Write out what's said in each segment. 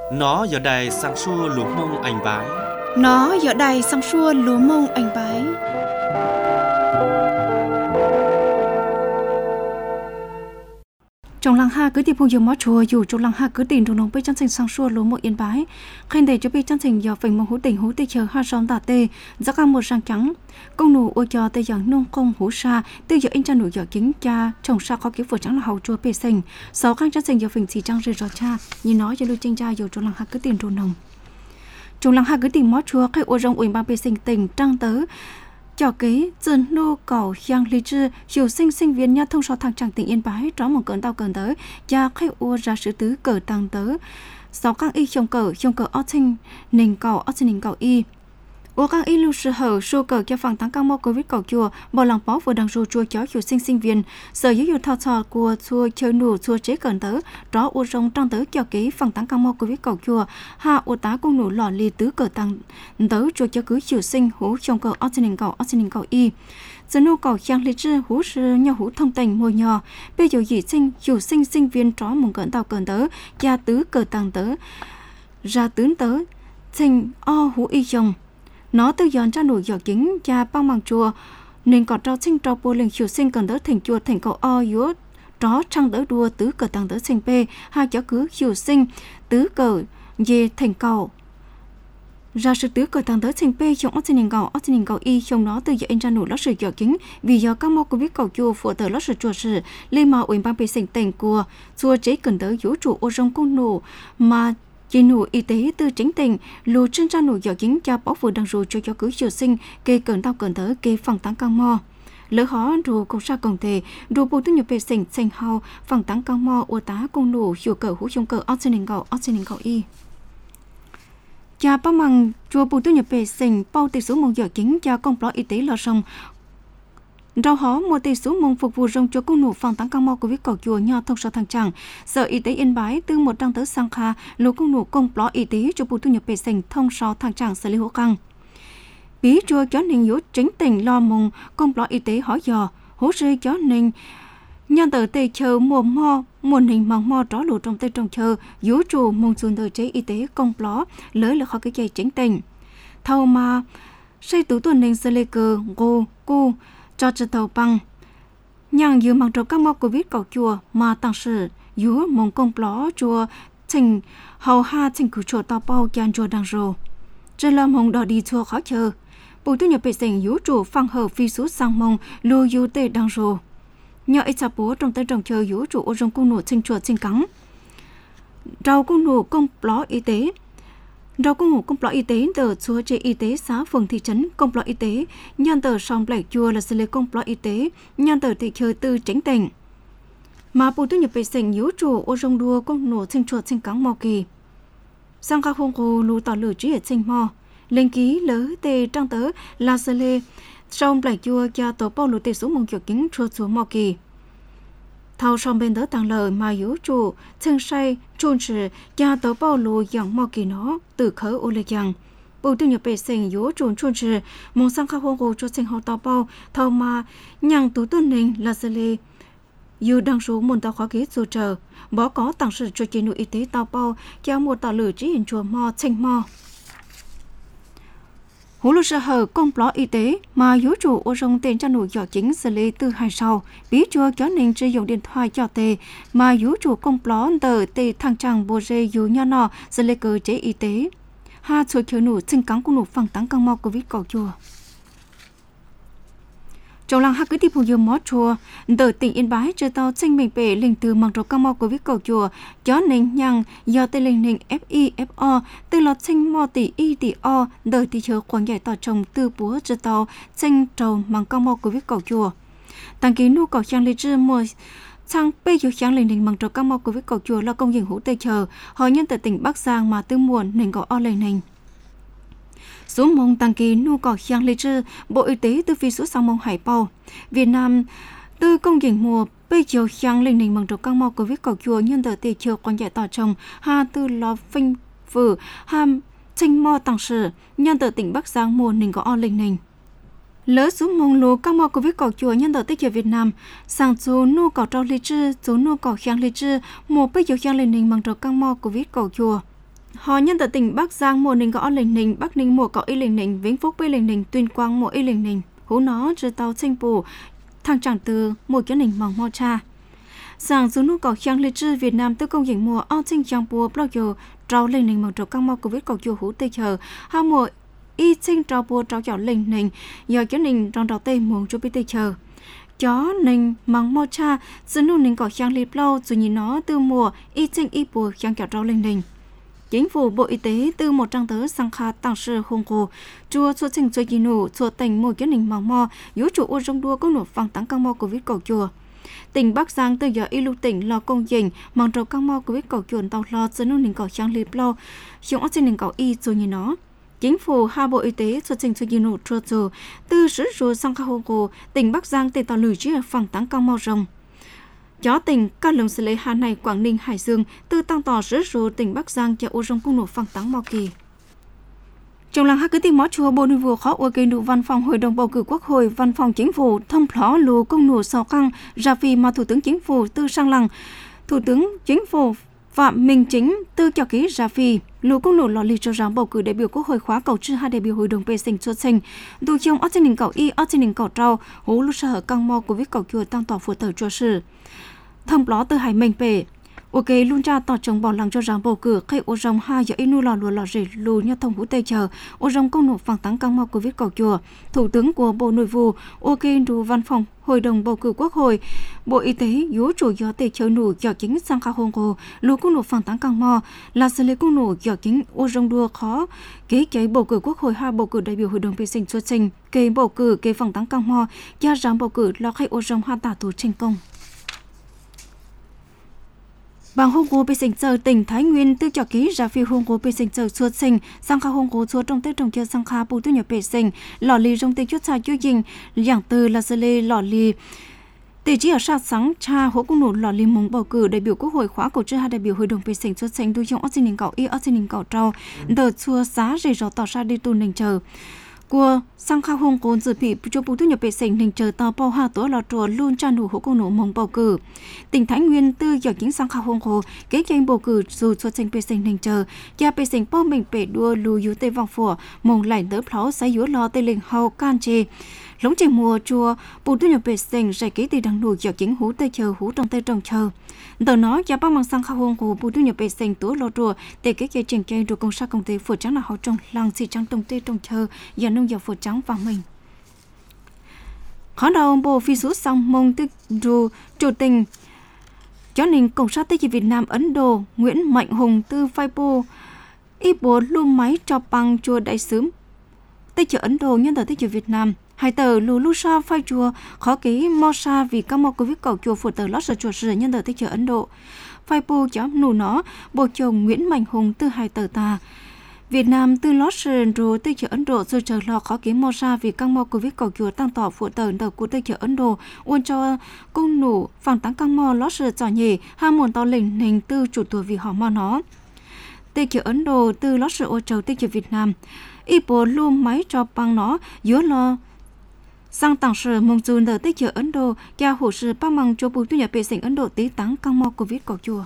Nó giờ đài sang xua lúa mông anh bái. Nó giờ đài sang xua lúa mông anh bái. Trong làng ha cứ tìm phù giờ mót chùa dù trong làng ha cứ tìm trong nông bê chân thành sang xua lúa mông yên bái. Khen để cho bê chân thành giờ phình mông hú tỉnh hú tê chờ ha sóng tà tê giá cam một sang trắng. Công nụ ô cho tê giờ nông công hú sa tê giờ anh cha nụ giờ kính cha trồng sa khó kiếm vừa trắng là hậu chùa bê sinh. Sáu khang chân thành giờ phình xì trăng rơi rõ cha nhìn nói cho lưu tranh cha dù trong làng ha cứ tìm trong nông. Trong làng ha cứ tìm mót chùa cái ô rong ủy ban bê sinh tỉnh trăng tớ. Cho kế dân nô cầu giang lý trư hiểu sinh viên nhà thông so thằng chẳng tỉnh Yên Bái đó một cơn tao cơn tới và khai ua ra sự tứ cờ tăng tới sáu các y trong cờ otin nền cầu y ua các y lưu sự hở số cờ choฝั่งtăng cao mô covid cầu chùa bỏ lòng bó vừa đằng ru chùa chó hiểu sinh viên sở giáo dục thao trò của chùa chơi nụ chùa chế cơn tới đó ua rong tăng tới cho kếฝั่งtăng cao mô covid cầu chùa ha ua tá cung nụ lò lì tứ cờ tăng tới chùa cho cứ hiểu sinh hú trong cờ otin cầu y dân nô cầu giang lý trư hú sư nhau hú thông tình mùi nhỏ bây giờ dị sinh viên đó một cơn tao cơn tới gia tứ cờ tăng tới ra tướng tới sinh o hú y chồng nó tư dọn cho nụ giọt chính cha băng bằng chùa nên còn trao sinh trao bùa lên chiều sinh cần tới thành chùa thành cầu o yếu đó trăng tới đua tứ cờ tăng tới sinh p hai cháu cứ chiều sinh tứ cờ về thành cầu ra sự tứ cờ tăng tới sinh p trong oxygen cầu y trong đó từ giờ anh ra nụ lót sự giọt chính vì do các mô covid cầu chùa phụ tờ lót sự chùa sự lên mà ủy ban bề sinh tình của chùa chế cần tới vũ trụ ô rong cung nụ mà chỉ nụ y tế từ chính tỉnh lù trên ra nụ giọt chính cho bảo vừa đăng ru cho cứ chiều sinh kê cẩn tao cẩn tới kê phòng tăng căng mò lỡ khó ru công sa công thể ru bù tư nhập bề sinh sinh hao phòng tăng căng mò ô tá cung nụ chiều cờ hú trong cờ oxygen cầu y cha bao măng chùa bù tư nhập bề sinh bao tỷ số mong giọt chính cho công lo y tế lo sông rau hó mua tỷ số mong phục vụ rong cho cung nụ phòng tăng căng mò của viết cầu chùa nho thông so thằng chẳng sở y tế Yên Bái từ một đăng tới sang kha lô cung nụ công lo y tế cho bù thu nhập bề sinh thông so thằng chẳng xử lý hỗ căng bí chùa chó ninh yếu chính tỉnh lo mong công lo y tế hỏi dò hỗ rơi chó ninh nhân tờ tê chờ mùa hình mong mò đó lụt trong tê trong chờ yếu chùa mong xuân tờ chế y tế công lo lỡ là khó cái dây chính tỉnh thâu mà xây tủ tuần ninh xử lý cơ gô cu cho tàu băng nhang dưới mang trâu các mô covid cầu chùa mà tăng sự dưới mong công ló chùa trình hầu ha trình cử chùa tàu bao chan chùa đang rồ trên là mong đò đi chùa khó chờ bùi tu nhập bệ sinh dưới chùa phăng hở phi số sang mong lưu yu tê đang rồ nhờ ít sạp bố trong tay trồng chờ dưới chùa ô rong cung nụ trình chùa trình cắn rau cung nụ công ló y tế rau cung nụ công lọ y tế tờ chúa chế y tế xã phường thị trấn công lọ y tế nhân tờ song bảy chùa là xử lý công lọ y tế nhân tờ thị chơi tư chính tỉnh mà bù tư nhập vệ sinh yếu chủ ô rong đua công nổ sinh chuột sinh cắn mò kỳ sang các hông hồ lù tỏ lửa trí ở sinh mò lên ký lỡ tê trang tớ là xử lý song bảy chùa cho tổ bao lù tê số mong kiểu kính chuột xuống mò kỳ thao song bên đó tăng lời mà yếu chủ chân say chôn sự gia tàu bao lô dạng mò kỳ nó từ khởi ô lê giang bầu tư nhập bề sinh yếu chôn sự mong sang khắc hô cho sinh hậu tàu bao thao mà nhang tú tuân ninh là xử lý dù đang số muốn tàu khó ký dù chờ bỏ có tăng sự cho chế nội y tế tàu bao cho một tàu lửa chỉ hình chùa mò sinh mò hú lô sơ hở công ló y tế mà yếu chủ ô rong tên cho nổi giỏ chính xử lý từ hai sau bí chùa cho nên sử dụng điện thoại cho tê mà yếu chủ công ló tờ tê thằng chàng bồ rê yếu nho nọ xử lý cơ chế y tế ha chuột khiếu nụ sinh cắn của nụ phẳng tăng căng mò covid cầu chùa trong làng hắc cứ tiếp tục mót chùa tờ tỉnh Yên Bái chờ tàu sinh mình bể linh từ mang trò căng mò covid cầu chùa chó nên nhang do tê linh hình FIFO từ lọt sinh mò tỷ y tỷ o đời thì chờ khoảng giải tỏ trồng từ búa chờ tàu sinh trầu mang căng mò covid cầu chùa tăng ký nhu cầu trang lý trư mua sang bây giờ sáng linh hình mang trò căng mò covid cầu chùa là công dân hữu tê chờ họ nhân tại tỉnh Bắc Giang mà tư muộn nên có o linh hình số mong tăng kỳ nhu cầu giang lý trư Bộ Y tế từ phi số sang mong hải bao Việt Nam từ công dân mùa bây giờ giang linh hình bằng trò căng mò covid cầu chùa nhân tờ tê chờ quan giải tỏ trồng ha từ lò phinh phử ham tranh mò tăng sự nhân tờ tỉnh Bắc Giang mùa nình có o linh hình lỡ số mong lô căng mò covid cầu chùa nhân tờ tê chờ Việt Nam sang số nhu cầu trao lý trư số nhu cầu giang lý trư mùa bây giờ giang linh hình bằng trò căng mò covid cầu chùa Họ nhân tại tỉnh Bắc Giang mùa ninh có lình ninh, Bắc Ninh mùa có y lình ninh, Vĩnh Phúc bê lình ninh, Tuyên Quang mùa y lình ninh, hú nó trừ tàu sinh bù, thang chẳng từ mùa kiến ninh mỏng mò cha. Sáng dù nụ có kháng lịch trừ Việt Nam tư công dịch mùa ao sinh chẳng bùa blog dồ trao lình ninh mỏng trò căng mò Covid cầu dồ hú tê chờ, hà mùa y sinh trao bùa trao dạo lình ninh, giờ kiến ninh trong trao tê mùa cho bê tê chờ. Chó ninh mỏng mò cha, dù nụ ninh có kháng lịch blog dù nhìn nó từ mùa y sinh y bùa kháng kẹo trao lình ninh. Chính phủ Bộ Y tế từ một trang tớ sang khá tăng sự hùng cổ, chùa xuất trình cho kỳ nụ, chùa tỉnh mùa kiến ninh mỏng mò, yếu chủ ô trong đua công nụ phẳng tăng căng mò Covid cầu chùa. Tỉnh Bắc Giang từ giờ y lưu tỉnh lo công dình, mong trâu căng mò Covid cầu chuồn tàu lo dân nụ ninh cầu trang liếp lo, chúng ốc xin ninh cầu y cho như nó. Chính phủ Hà Bộ Y tế xuất trình cho kỳ nụ chùa chùa, từ sử rùa sang khá hùng cổ, tỉnh Bắc Giang tê tàu lử chứa phẳng tăng căng mò rồng. Chó tỉnh các lồng xử lý Hà Nội, Quảng Ninh, Hải Dương từ tăng tỏ rớt rùa tỉnh Bắc Giang cho ô rong cung nổ phẳng tăng mò kỳ. Trong làng hát cứ tìm mó chùa Bộ Nội vụ khó ua gây nụ văn phòng Hội đồng bầu cử Quốc hội, văn phòng chính phủ thông phó lù công nổ sò căng ra vì mà Thủ tướng Chính phủ tư sang làng. Thủ tướng Chính phủ Phạm Minh Chính tư cho ký ra vì lù công nổ lò lì cho rằng bầu cử đại biểu Quốc hội khóa cầu trừ hai đại biểu Hội đồng bê sinh xuất sinh. Dù trong ớt ninh cầu y, ớt ninh cầu trao, hú lúc sở căng mò của viết cầu chùa tăng tỏ phù tờ cho sự. Thông báo từ Hải Minh về, ok luôn ra tỏ chống bỏ lăng cho rằng bầu cử khi ô rồng hai giờ inu lò lùa lò rể lù nhau thông hữu tây chờ ô rồng công nổ phẳng tăng căng mò của viết cầu chùa. Thủ tướng của Bộ Nội vụ ok đủ văn phòng Hội đồng bầu cử Quốc hội, Bộ Y tế yếu chủ do tây chờ nụ do chính sang khá hông cổ lù công nổ phẳng tăng căng mò là xử lý công nổ do chính ô rồng đua khó kế cái bầu cử Quốc hội hai bầu cử đại biểu Hội đồng bê sinh xuất sinh kế bầu cử kế phẳng tăng căng mò gia rằng bầu cử lo khi ô rồng hai tả tù thành công. Bằng hông cô bê sinh chờ tỉnh Thái Nguyên tư cho ký ra phi hông cô bê sinh chờ xuất sinh sang khá hông cô xuất trong tết trong kia sang khá bù tư nhập bê sinh lò lì trong tết chút xa chú dình dạng từ là sơ lê lò lì tỷ chỉ ở sát sáng cha hỗ cung nổ lò lì mong bầu cử đại biểu Quốc hội khóa cầu trừ hai đại biểu Hội đồng bê sinh xuất sinh đôi trong ớt xin ninh cầu y ớt xin ninh cầu trao đợt xua xá rể rõ tỏ ra đi tu ninh chờ của sang khá hông cô dự bị cho bù tư nhập bê sinh ninh chờ tàu bao hà tổ lò trùa luôn tra nụ hỗ cung nổ mong bầu cử. Tỉnh Thái Nguyên tư giờ chính sang khá hông cô kế tranh bầu cử dù xuất sinh bê sinh ninh chờ gia bê sinh bao mình bể đua lù yếu tê vòng phủa mong lại đỡ pháo xáy yếu lo tê linh hào can chê. Lống trình mùa chùa bù tư nhập bê sinh rải kế tì đăng nụ giờ chính hú tê chờ hú trong tê trồng chờ. Tờ nó gia bác mang sang khá hông cô bù tư nhập bê sinh tố lò trùa tê kế kế trình chay đồ công sát công tế phủa trắng là hào trong làng xì trắng trong tê trồng chờ và nông giờ phủa trắng vàng mình. Khó đầu bộ phi số xong mong tức dù chủ tình cho nên Cộng sát Tây Chỉ Việt Nam Ấn Độ Nguyễn Mạnh Hùng từ Weibo y bố luôn máy cho bằng chùa đại sứ Tây Chỉ Ấn Độ nhân tờ Tây Chỉ Việt Nam hai tờ lù lu sa phai chùa khó ký mo sa vì các mô Covid cầu chùa phụ tờ lót sở chùa sử nhân tờ Tây Chỉ Ấn Độ Weibo cho nụ nó bộ chồng Nguyễn Mạnh Hùng từ hai tờ ta Việt Nam từ lót sườn rồi Tây Chỉ Ấn Độ rồi chờ lo khó kiếm mò ra vì căng mò Covid cầu chùa tăng tỏ phụ tờ đầu của Tây Chỉ Ấn Độ uôn cho công nụ phẳng tăng căng mò lót sườn trò nhỉ hai muôn to lệnh hình từ chủ tuổi vì họ mò nó Tây Chỉ Ấn Độ từ lót sườn ô châu Tây Chỉ Việt Nam y bố luôn máy cho bằng nó dưới lo sang tảng sở mong dùn ở Tây Chỉ Ấn Độ gia hồ sư bác mong cho bù tu nhà bệ sinh Ấn Độ tí tăng căng mò Covid cầu chùa.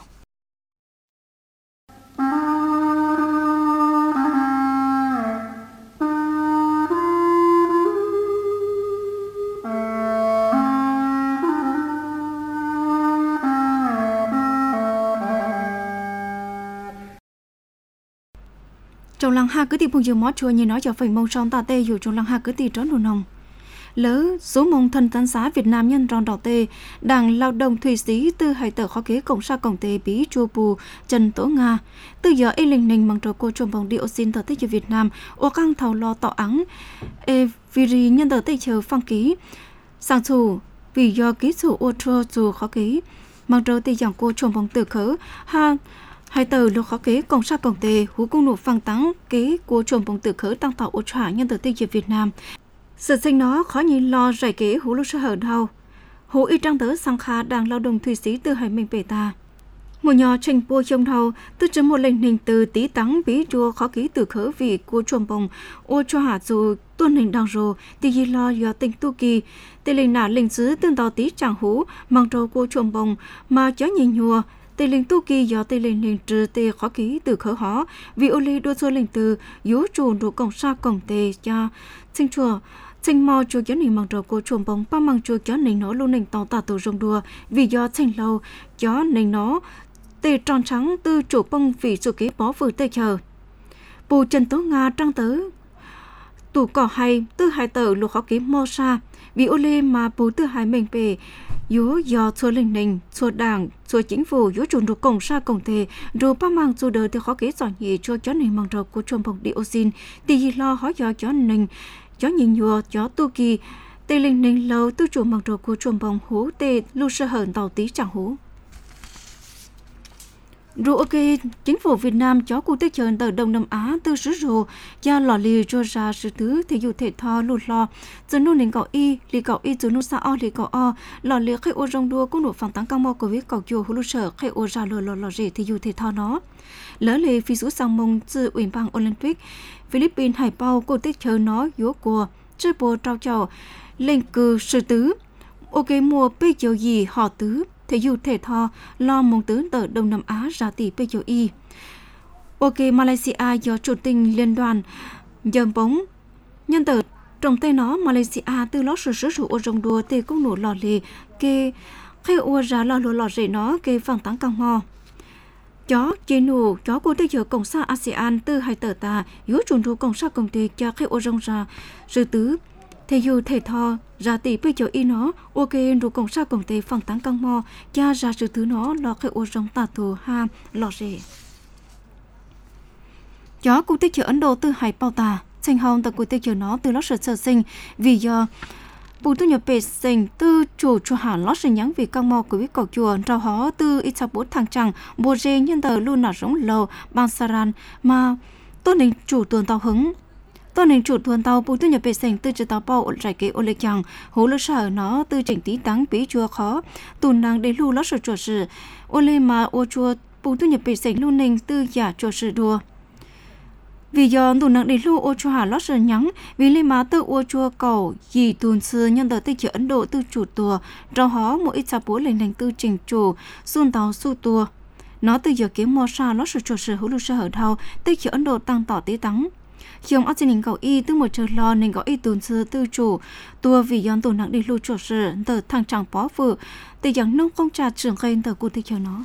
Trong làng hà cứ tìm phùng dừa mót chùa như nói cho phần mông son tà tê dù trong làng hà cứ tìm trốn đồ nồng. Lỡ số mông thân tán xá Việt Nam nhân rong đỏ tê, đảng lao động thủy sĩ từ hai tờ khó kế cộng sa cộng tê bí chua bù Trần Tố Nga. Từ giờ ấy linh ninh bằng trò cô trồng bằng dioxin tờ tích cho Việt Nam, ô căng thầu lo tỏ ắng, viri nhân tờ tích chờ phăng ký. Sang chủ, vì do ký chủ ô trô dù khó kế, bằng trò tê dòng cô trồng bằng tử khớ, hai tờ lô khó kế cộng sa cộng tê, hú cung nụ phăng tăng kế của trồng bằng tử khớ tăng tỏ ô trả nhân tờ tích cho Việt Nam. Sự sinh nó khó nhìn lo rải kế hú lúc sơ hở đau. Hú y trang tớ sang khá đang lao động thủy sĩ từ hải mình bể ta. Một nhỏ trình bùa trong đầu, tư chấm một lệnh hình từ tí tắng bí chua khó ký từ khớ vị của chuồng bồng, ô cho hạ dù tuân hình đằng rồ, tì ghi lo do tình tu kỳ. Tì lệnh nả lệnh sứ tương tàu tí chẳng hú, mang trâu của chuồng bồng, mà chó nhìn nhùa, tê linh tu kỳ do tê linh trừ tê khó ký từ khởi họ vì ô lê đua xua linh từ yếu chủ đủ cổng sa cổng tê cho sinh chùa sinh mò chùa gió nình bằng trò của chuồng bóng ba mang chùa gió nình nó luôn nình tàu tà tổ rồng đùa vì do sinh lâu gió nình nó tê tròn trắng tư chủ bông vì sự ký bó vừa tê chờ bù chân tố nga trăng tớ tủ cỏ hay tư hai tờ lục khó ký mò sa vì ô lê mà bù tư hai mình về yếu do xua linh nình xua đảng xua chính phủ yếu chủ đủ cổng sa cổng tê rồi ba mang dù đời thì khó ký giỏi nhị cho gió nình bằng trò của chuồng bóng dioxin thì lo hỏi do gió nình gió nhìn nhùa gió tu kỳ tê linh ninh lâu tư chủ mặc đồ của chuồng bóng hú tê lưu sơ hởn tàu tí chẳng hú rồi ok chính phủ Việt Nam chó cụ tết chờn từ Đông Nam Á tư sứ rồ do lò lì cho ra sự thứ thì dù thể thao lụt lo giờ nô nền cậu y lì cậu y giờ nô sa o lì cậu o lò lì khai ô rong đua cũng nổ phẳng tăng cao mò của viết cậu chùa hú lưu sở khai ô ra lò rể thì dù thể thao nó lỡ lì phi số sang mông từ ủy ban Olympic Philippines hải bao cô tết chờ nó yếu của chơi bồ trao trò lên cử sự tứ ok mùa bây giờ gì họ tứ thể dục thể thao lo mong tứ từ Đông Nam Á ra tỷ bây giờ y ok Malaysia do chủ tình liên đoàn dầm bóng nhân tử trong tay nó Malaysia từ lót sử dụng ô rồng đua tê cũng nổ lò lì kê khi ô ra lò rể nó kê phẳng tăng căng mò chó chế nụ chó của thế giới cộng sản ASEAN từ hai tờ ta yếu chuẩn đủ cộng sản công ty cho khi ô rong ra sự tứ thể dục thể thao ra tỷ bây giờ y nó ok đủ cộng sản công ty phẳng tăng căng mò cha ra sự thứ nó là khi ô rong tà thù ha lò rể chó của thế giới Ấn Độ từ hai bao tà sinh hồng tại của thế giới nó từ lót sở sinh vì do bù tu nhập bể sinh tư chủ cho hà lót sinh nhắn vì căng mò của viết cầu chùa rau hó từ ít sa bút thằng chẳng bùa dê nhân tờ luôn nở rống lầu ban saran mà tôi nên chủ tuần tàu hứng tôi nên chủ tuần tàu bù tu nhập bể sinh tư chỉ tàu bao rải kế ô lê chẳng hố lơ sở nó tư chỉnh tí táng bí chùa khó tuần năng để lưu lót sở chùa sự ô lê mà ô chùa bù tu nhập bể sinh luôn nên tư giả chùa sự đùa vì do tụ nặng để lưu ô chua hà lót sơn nhắn vì lên má tự ô chua cầu gì tuần xưa nhân tờ tây chợ Ấn Độ tư chủ tùa rau hó mỗi ít sa bố lên thành tư trình chủ xuân tàu su tùa nó từ giờ kiếm mò sa lót sự chủ sự hữu lưu sơ hở thao tây chợ Ấn Độ tăng tỏ tí tắng chiều ác trình cầu y từ một chờ lo nên gọi y tuần xưa tư chủ tùa vì do tụ nặng để lưu chủ sự tờ thằng chẳng bó vừa từ dạng nông công trà trưởng gây tờ cụ tây chợ nó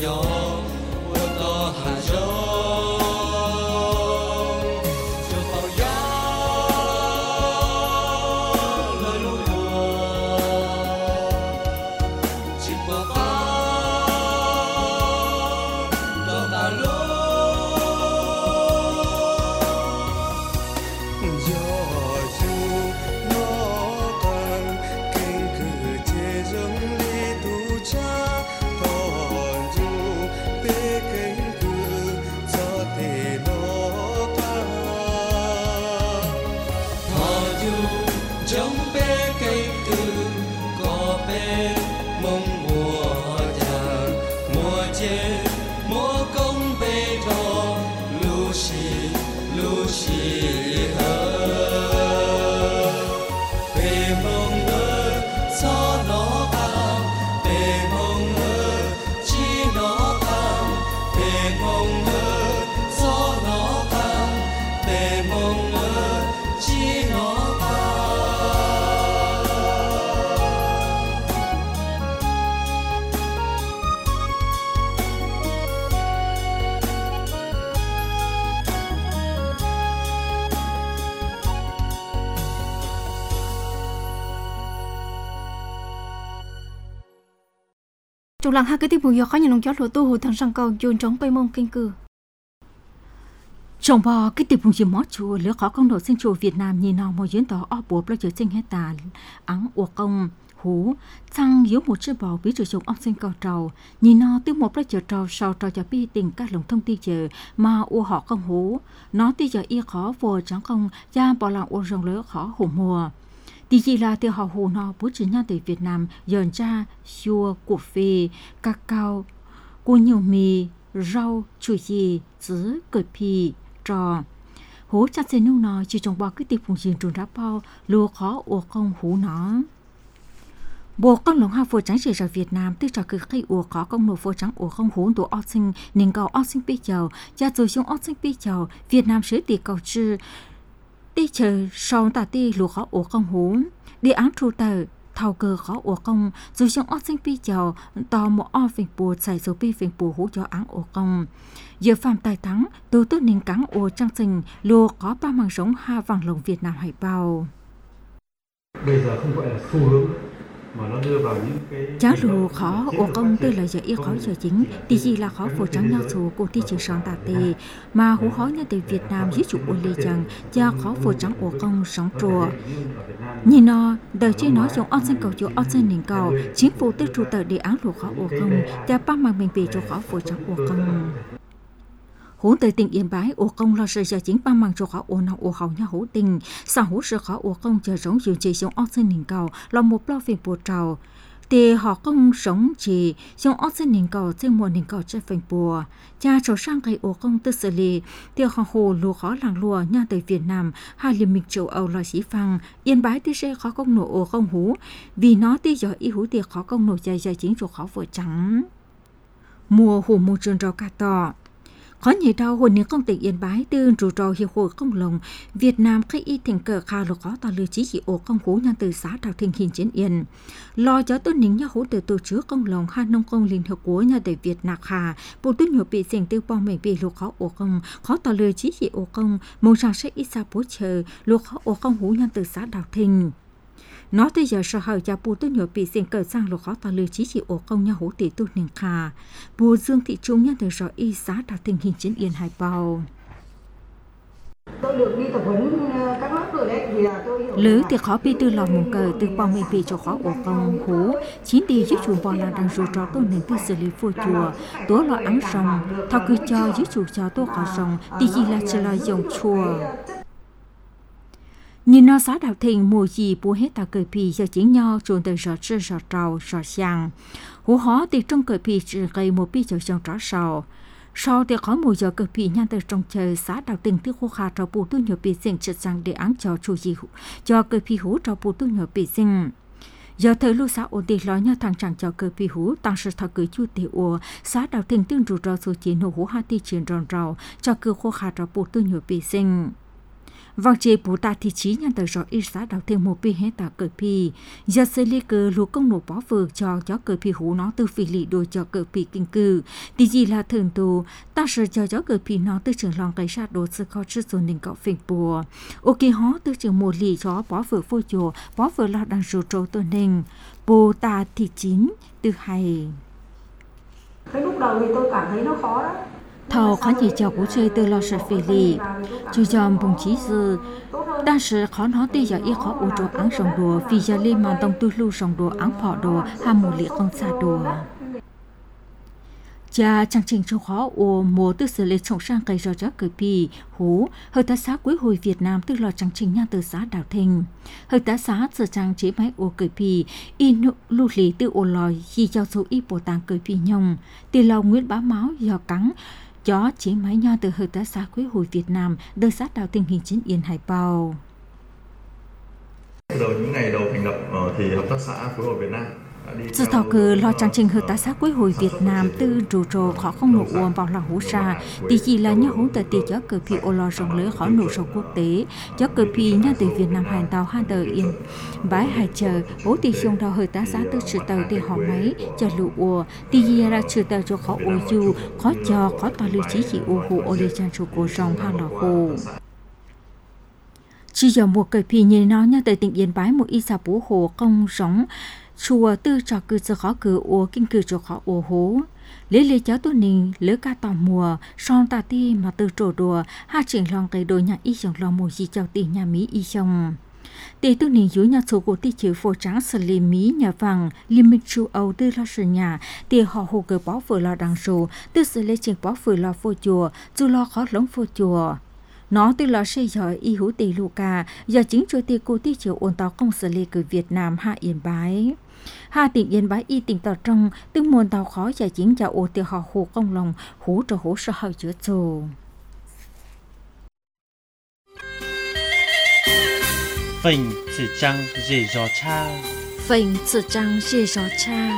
Trong lần hai cái tiếp vụ do có những nông chó lúa tu hủ thằng sang cầu dồn trống bay mông kinh cử. Trong bò cái tiệp vùng chìm mót chùa lứa khó công nổ sinh chùa Việt Nam nhìn nào một diễn tỏ o bùa bao giờ sinh hết tà ắng ua công hú sang yếu một chiếc bò bí trừ dùng ong sinh cầu trầu nhìn nó từ một bao giờ trầu sau trầu cho bi tình các lồng thông tin chờ mà ua họ không hú nó tí giờ y khó vừa chẳng không gia bỏ lòng ua rồng lứa khó hủ mùa. Tí gì là tiêu họ hù nó bố trí nhau từ Việt Nam dần cha xua củ phê cacao cua nhiều mì rau chuối gì giữ cởi pì trò hú chặt xe nung nó chỉ trong bao cái tiệp vùng diện trùn đá bao lúa khó ua không hú nó bộ con lồng hoa phô trắng chỉ ra Việt Nam tư trò cứ khi ua khó công nổ phô trắng ua không hú tổ óc sinh nên cầu óc sinh bây giờ cha rồi xuống óc sinh bây giờ Việt Nam sẽ tỷ cầu chư tí chờ sau ta tí lúa khó ổ công hú đi án tru tờ thầu cơ khó ổ công dù trong ớt sinh pi chào tò một o phình bùa xài số pi phình bùa hú cho án ổ công giờ phạm tài thắng từ tư ninh cắn ổ trang sinh lúa có ba màng sống ha vàng lồng Việt Nam hải bao bây giờ không gọi là xu hướng mà nó đưa vào những cái cháu lù khó ổ công tư là giờ yêu khó giờ chính thì gì là khó phổ trắng nhau số của thị trường sáng tà tề mà hú khó nhân từ Việt Nam dưới chủ ôn lê chẳng cha khó phổ trắng ổ công sống trùa nhìn nó đời chi nói trong ôn sinh cầu chỗ ôn sinh nền cầu chính phủ tư trụ tờ đề án lù khó ổ công cha ba mang mình về cho khó phổ trắng ổ công hú từ tỉnh Yên Bái ổ công lo sợ chính ba mang cho khó ổ nào ổ hậu nhau hú tình sao hú sợ khó ổ công chờ giống dường chỉ trong ôn sinh nền cầu là một lo phiền bùa trào thì họ không sống chỉ trong ớt sinh nền cầu trên mùa nền cầu trên phèn bùa cha trổ sang cái ổ công tư xử lý thì họ hồ lúa khó làng lúa nha tới Việt Nam hai liên minh châu Âu là sĩ phăng Yên Bái thì sẽ khó công nổ ổ không hú vì nó thì giờ y hú thì khó công nổ dài dài chính cho khó vừa trắng mùa hù mùa trường rau cà tỏ khó nhảy đau hồi những công tỉnh Yên Bái tương rủ trò hiệp hội công lồng Việt Nam khi y thành cờ khá lục khó tỏ lừa chí chỉ ổ công hú nhân từ xã Đào Thinh Hình Chiến Yên lo cho tôi nính nhau hú từ tổ chức công lồng hai nông công liên hợp quốc nhà từ Việt Nạc Hà bộ tôi nhiều bị dành tiêu bom mình bị lục khó ổ công khó tỏ lừa chí chỉ ổ công mong rằng sẽ ít xa bố chờ lục khó ổ công hú nhân từ xã Đào Thinh nó tới giờ sau hầu cha bù tôi nhiều bị diện cờ sang lục khó tỏ lừa chí chỉ ổ công nhau hú tỷ tu nền khà bù dương thị trung nhân từ rõ y xã Đào Thinh Hình Chiến Yên hải bào tôi được đi tập huấn các lớp rồi đấy thì là tôi lứ thì khó bi tư lò mùng cờ từ bom mình bị cho khó ổ công hú chín đi dưới chủ bò là đang rủ trò tôi nên tư xử lý phù chùa tố lo ắng sông thao cứ cho dưới chủ cho tôi khó sông thì chỉ là chỉ là dùng chùa nhìn nó xã Đào Thinh mùa gì bùa hết tàu cởi pì giờ chính nhau trốn từ giọt trưa giọt trầu giọt sang hú hó thì trong cởi pì chỉ gây một pi cho trong trò sầu sau thì có mùa giờ cởi pì nhăn từ trong trời xã Đào Thinh thứ khu khá trò bù tu nhiều pì sinh trực sang để án cho chủ gì cho cởi pì hú trò bù tu nhiều pì sinh giờ thời lưu xã ổn định lo nhau thằng chẳng cho cởi pì hú tăng sự thọ cởi chu tỷ ua xã Đào Thinh tương rủ trò số chiến hú hú hai tỷ chiến ròn rào cho cởi khu khá trò bù tu nhiều pì sinh Vòng chế bù ta thì chí nhân tờ rõ ít xã đào thêm một pi hết tạo cờ pi. Giờ sẽ lý cơ lũ công nổ bó vượt cho cờ pi hú nó từ phi lì đôi cho cờ pi kinh cư. Thì gì là thường tù, ta sợ cho cờ pi nó từ trường lòng cái sát đồ sự khó chức dồn đình cọ phình bùa. Ok hó từ trường một lì cho bó vượt vô chùa, bó vượt là đang rủ trâu tuần đình. Bù ta thì chín từ hay. Cái lúc đầu thì tôi cảm thấy nó khó đó. Thầu khó chỉ cho cú chơi từ lo sợ phê lì. Chú dòm bùng chí dư. Đa sự khó nói tuy giờ ý khó ủ trò áng rồng đùa vì giờ lên mà tông tư lưu rồng đùa áng phỏ đùa hà mù lị không xa đùa. Cha chẳng trình cho khó ủ mùa tư xử lệ trọng sang cây rò gió cờ bì hú hơi tá xá cuối hồi Việt Nam tức là chẳng trình nha từ xã Đào Thình. Hơi tá xá giờ trang chế máy ủ cờ bì in lưu lý từ ổ lòi khi cho số y bồ tàng cờ bì nhông. Từ lâu Nguyễn Bá Máu do cắn chó chế máy nho từ hợp tác xã Quế Hồi Việt Nam đời xã Đào Thình hình chính Yên Hải Bào. Đầu những ngày đầu thành lập thì hợp tác xã Quế Hồi Việt Nam Sự thảo cử lo trang trình hợp tác xã Quế Hồi Việt Nam từ rủ rồ khó không nổ uom vào lòng hú ra thì chỉ là nhớ húng tờ tiệt gió cờ phi ô lo rộng lỡ khó nổ sầu quốc tế gió cờ phi nhớ từ Việt Nam hành tàu hai đời Yên bãi hải chờ bố tỷ xong đào hợp tác xã từ sự tàu để họ máy cho lụ ua thì gì ra sự tàu cho khó ô du khó cho khó tòa lưu trí chỉ ô hù ô lê trang chủ cổ rong hai lò hồ. Chỉ giờ một cờ phi như nó nhớ từ tỉnh Yên Bái một y xà bố hồ công rống chùa tư trò cư cho khó cử ua kinh cử cho khó ua hố lễ cháu tôi nình lỡ ca tỏ mùa son ta ti mà từ trổ đùa hai chuyện lòng cái đôi nhà y chồng lòng mùa gì chào tỷ nhà Mỹ y chồng tỷ tôi nình dưới nhà số của tỷ chữ phổ trắng xử lý Mỹ nhà vàng liên minh châu Âu tư lo sự nhà tỷ họ hồ cờ bó vừa lo đằng số tư xử lễ trình bó vừa lo vô chùa dù lo khó lống vô chùa nó từ là xây giỏi y hữu tỷ Luca giờ chính cho tỷ cô tỷ chữ ôn tàu công xử lễ cử Việt Nam hạ Yên Bái. Hà tỉnh Yên Bái y tỉnh tàu trong tương muôn tàu khó giải chính cho ô tiêu họ hồ công lòng hú cho hú sợ hơi chữa trù. Phình chỉ trăng dễ gió cha. Phình chỉ trăng dễ gió cha.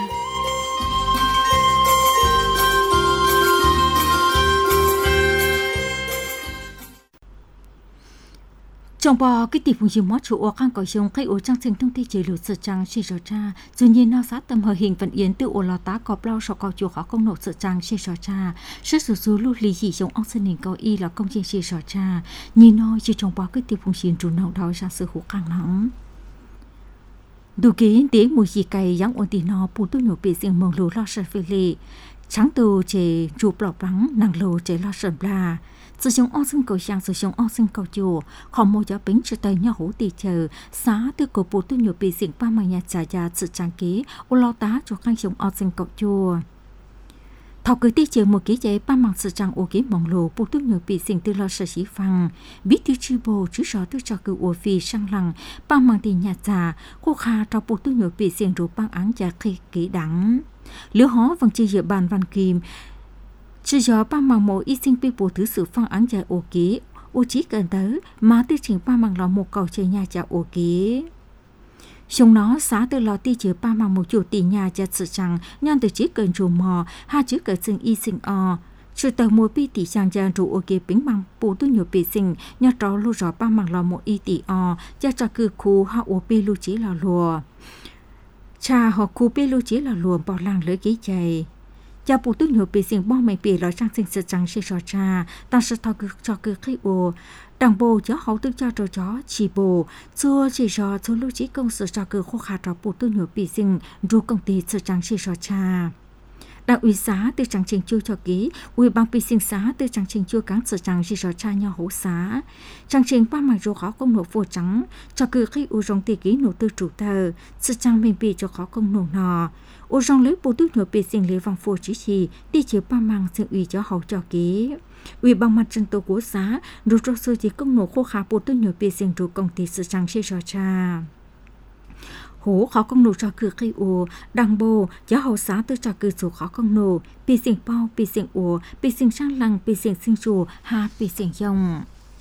Trong bò cái tiệp phùng chìm mót chủ ô khang cõi sông khai ô trang trình thông tin chế lụt sự trang xì rõ cha dù nhiên nào sát tâm hờ hình vận yến từ ô lò tá cọp lau sọ cọ chùa khó công nộp sự trang xì rõ cha sức sử dụng lưu lý dị giống ông sinh hình cao y là công trình xì rõ cha nhìn nói chỉ trong bò cái tiệp phùng chìm chủ nào đó ra sự hữu khang nóng đủ kiến tiếng mùi gì cày giống ôn tì nó bù tu nhổ bị riêng mong lù lo sợ phê lệ trắng tù chế chụp lọ bắn nàng lù chế lo sợ bla sử dụng ông sinh cầu sang sử dụng ông sinh cầu chùa họ mua cho bánh cho tay nhau hú tì chờ xá từ cổ bù tu nhiều bị diện ba mà nhà trả giá sự trang kế ô lo tá cho khang dùng ông sinh cầu chùa thọ cứ tì chờ một cái giấy ba mặt sự trang ô kế mỏng lồ bù tu nhiều bị diện từ lo sợ sĩ phăng biết tiêu chi bồ chứ rõ từ cho cứ ô phi sang lằng ba mặt thì nhà trả cô kha cho bù tu nhiều bị diện rồi băng án trả khi kỹ đắng lứa hó vẫn chỉ dựa bàn văn kim chỉ do ba mảng mộ y sinh bị bổ thứ sự phăng án giải ô ký ô chí cần tới mà tư trình ba mảng lò một cầu chơi nhà trả ô ký chúng nó xá từ lò ti chứa ba mảng một chủ tỷ nhà trả sự chẳng nhân từ chí cần chủ mò hai chữ cần sinh y sinh o sự tờ mua bi tỷ sang gia trụ ô ký bính bằng bổ tu nhiều bị sinh nhà trò lưu rõ ba mảng lò một y tỷ o cha cho cư khu ha ô bi lưu chí là lùa cha họ khu bi lưu chí là lùa bỏ làng lưỡi ký chạy cha bù tu nhiều bị sinh bom mày bị lo trang sinh sự trang sẽ cho cha ta sẽ thao cực cho cực khi ô đằng bồ chó hậu tức cho trò chó chỉ bồ xưa chỉ cho số lưu trí công sự cho cực khô khát cho bù tu nhiều bị sinh ru công ty sự trang sẽ cho cha đảng ủy xã từ trang trình chưa cho ký ủy ban bị sinh xã từ trang trình chưa cán sự trang sẽ cho cha nhau hỗ xã trang trình ba mảng ru khó công nổ vô trắng cho cực khi u rong tỷ ký nổ tư chủ tờ sự trang mình bị cho khó công nổ nọ ô rong lấy bố tu nhiều bị sinh lý vòng phù chỉ trì đi chiếu ba mang sự ủy cho hậu cho ký ủy ban mặt trận tổ quốc xã rút cho sự chỉ công nổ khô khá bố tu nhiều bị sinh rút công ty sự trang sẽ cho cha hố khó công nổ cho cửa khi ô đằng bồ cho hậu xã tư cho cửa số khó công nổ bị sinh bao bị sinh ô bị sinh sang lăng bị sinh sinh chùa ha bị sinh dòng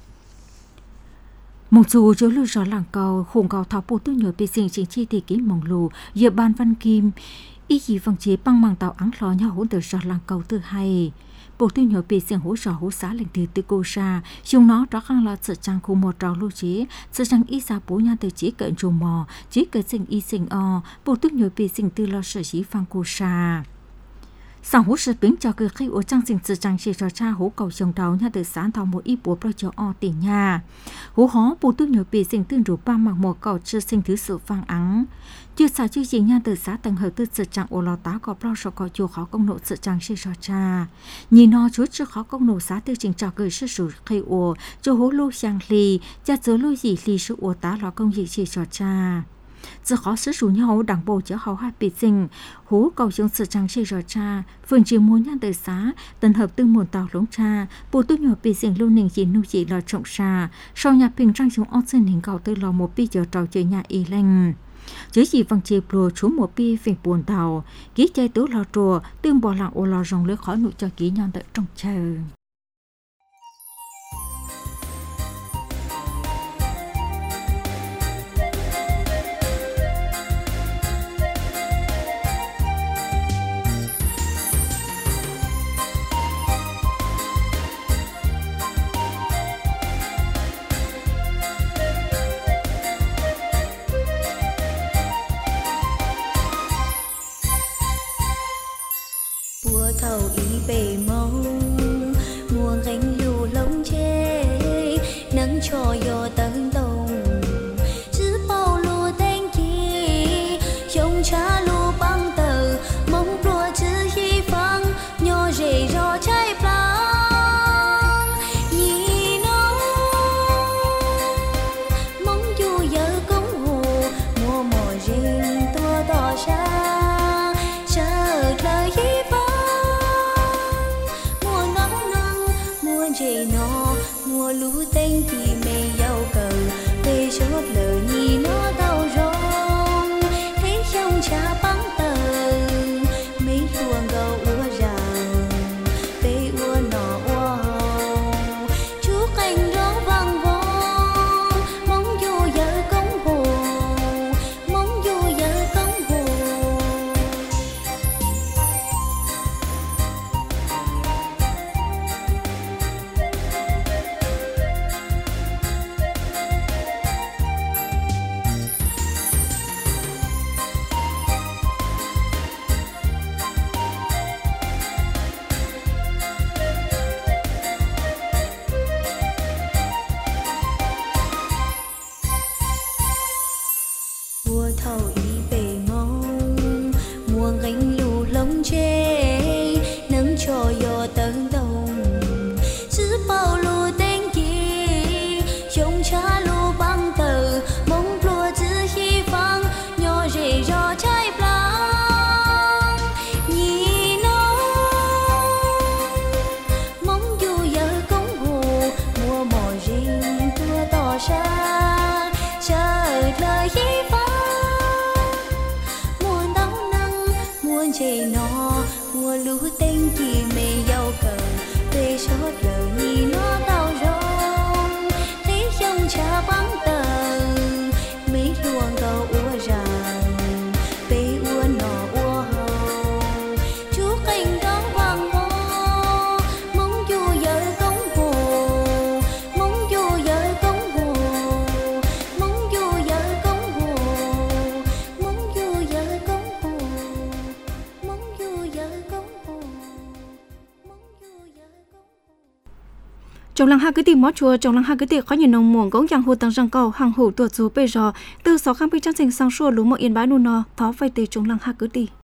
mong dù cho lưu rõ làng cầu khủng cầu thảo bố tu nhiều bị sinh chính chi thì ký mong lù giờ ban văn kim ý gì vòng chế băng màng tàu áng lò nhau hỗn từ rõ làng cầu từ hay bộ tư nhỏ bị xiềng hỗ trợ hỗ xá lệnh từ cô sa chúng nó đó khang là sự trang khu một trò lưu trí sự trang y sa bố nhà từ chỉ cận trù mò chỉ cận sinh y sinh bộ tư nhỏ bị xiềng từ lo sở chỉ phang cô sa sau hỗ sự biến cho cơ khi ở trang sinh sự trang chỉ cho cha hỗ cầu chồng đầu nhà từ sáng thảo một ít bộ pro cho tiền nhà hỗ hó bộ tư nhỏ bị xiềng tương rủ ba mặc một cầu chưa sinh thứ sự phang ắng chưa sao chưa gì nha từ xã tầng hợp từ sự trạng ô lò tá có bao số có chùa khó công nộ sự trạng sẽ cho cha nhìn nó chút chưa khó công nộ xã tư trình trò gửi sự sủi khi ô cho hố lô sang lì cha chớ lô gì lì sự ô tá lò công gì chỉ cho cha giờ khó sự sủi nhau đảng bộ chớ hậu hát bị sinh hố cầu trong sự trạng sẽ cho cha phường chiều muốn nha từ xã tầng hợp tư một tàu lống cha bộ tư nhỏ bị sinh luôn nền chỉ nô chỉ lò trọng xa sau nhà bình trang chúng ớt sinh hình cầu tư lò một bi giờ trò chơi nhà y lành chứ chỉ văng chê bùa chú một bi phình buồn tàu ký chơi tố lò trùa tương bỏ lặng ô lò rồng lưới khỏi nụ cho ký nhon tại trong chờ thầu ý bể màu mùa gánh lưu lông chê nắng cho yo tấn đồng chứ bao lùa tên chi trông cha lùa băng tờ mong đùa chứ hy vọng nhỏ rể rò trái plang nhì nó mong dù giờ công hồ mùa mùa riêng tua đỏ xa chờ lời hy vọng nó mùa lũ tên thì mày giàu cờ về chốt lời nhì nó đau rong thấy trong cha bắn tờ mấy luồng gầu ua ràng về ua nọ ua hồng chú canh đó vang vong mong dù giờ công hồ mong dù giờ công hồ thầu ý bể mong mùa gánh lù lông chê nắng cho yo tấn đồng chứ bao lù tên chi trông cha lù băng tờ mong lùa chứ hy vọng nhỏ rể rò trái plang nhì nó mong dù giờ công hồ mùa mò riêng tua tỏ xa chờ lời hy vọng chê nó mùa lũ tên chỉ mê giàu cờ về chốt lời nhì nó đau rong thấy trong cha bắn tờ mấy luồng gầu ua ràng về ua nọ ua hồng chú canh đó vang vong mong dù giờ công hồ mong dù giờ công hồ mong dù giờ công hồ mong dù giờ công hồ trong lăng hai cái tìm mót chùa trong lăng hai cái tiệc có nhiều nông muồng gống giang hồ tăng răng cầu hàng hủ tuột số bây giờ từ 6 khang bị trang sinh sang xua lúa một yên bãi nu nò thó vay từ trong lăng hai cái tì